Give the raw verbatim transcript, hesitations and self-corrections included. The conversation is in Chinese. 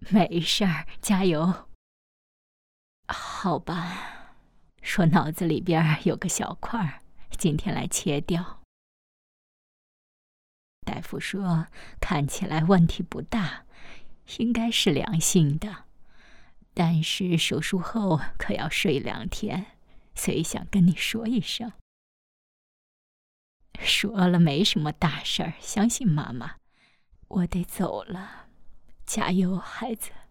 没事儿，加油。好吧，说脑子里边有个小块儿，今天来切掉。大夫说看起来问题不大，应该是良性的，但是手术后可要睡两天，所以想跟你说一声。说了没什么大事儿，相信妈妈。我得走了，加油，孩子。